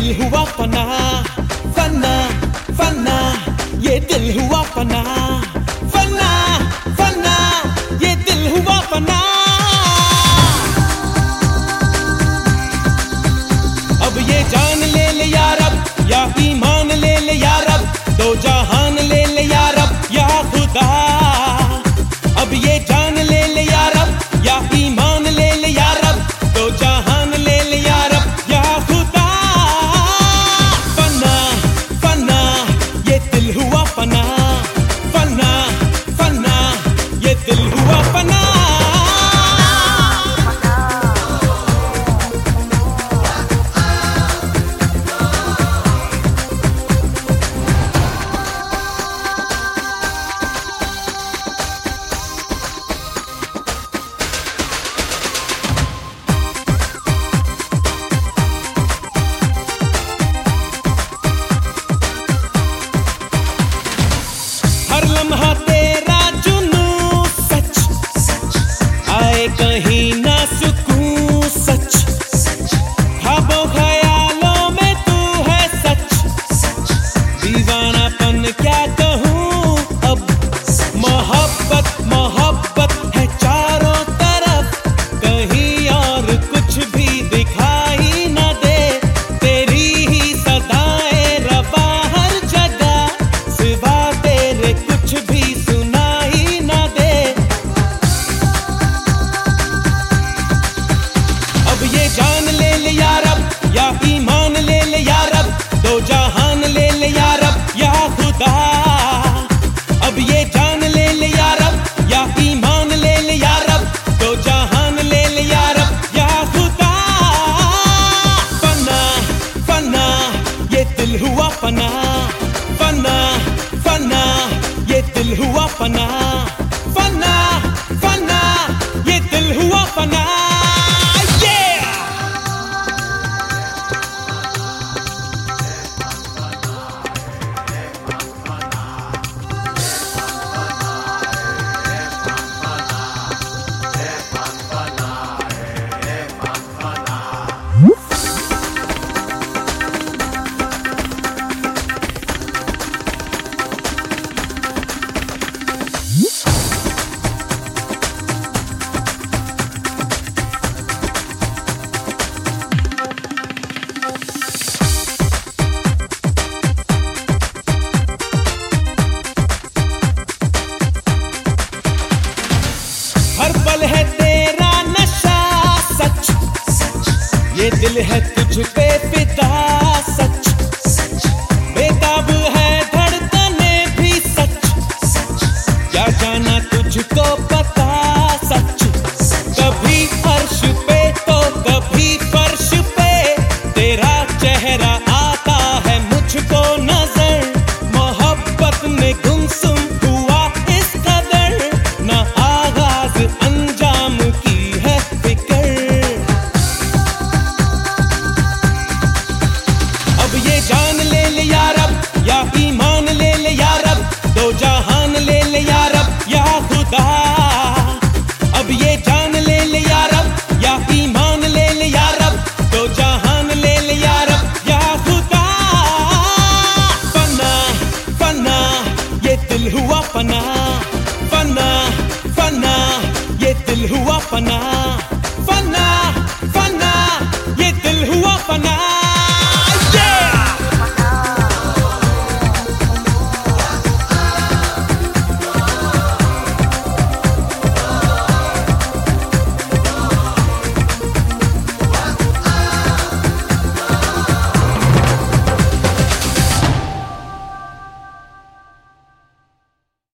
दिल हुआ फना, फना फना, ये दिल हुआ फना, फना फना, ये दिल हुआ फना। अब ये जान ले ले यार अब, या ईमान ले ले यार अब, दो जहान ले ले यार अब, या खुदा। अब ये जान ले ले यार अब, या ईमान ले ले यार अब, दो जहान ले ले यार अब, या खुदा। फना फना, ये दिल हुआ फना, फना फना, ये दिल हुआ फना। हर लम्हा तेरा जुनू सच, आए कहीं ना सुकून सच, ख्वाबों ख्यालों में तू है सच, दीवानापन क्या कहूँ अब। मोहब्बत मोहब्बत है चारों तरफ, कहीं और कुछ भी दिखाई न दे, तेरी ही सदाएं रवा हर जगह, सिवा तेरे कुछ भी सुनाई न दे। अब ये जान ले ले यार अब, या ईमान ले ले यार अब, दो जहान ले ले यार अब, या खुदा। अब ये जान ले ले यार अब, या ईमान ले ले यार अब, दो जहान ले ले यार अब, या खुदा। फना फना, ये दिल हुआ फना, फना फना, ये दिल हुआ फना, फना फना, ये दिल हुआ फना। हर पल है तेरा नशा सच, ये दिल है तुझ पे फिदा।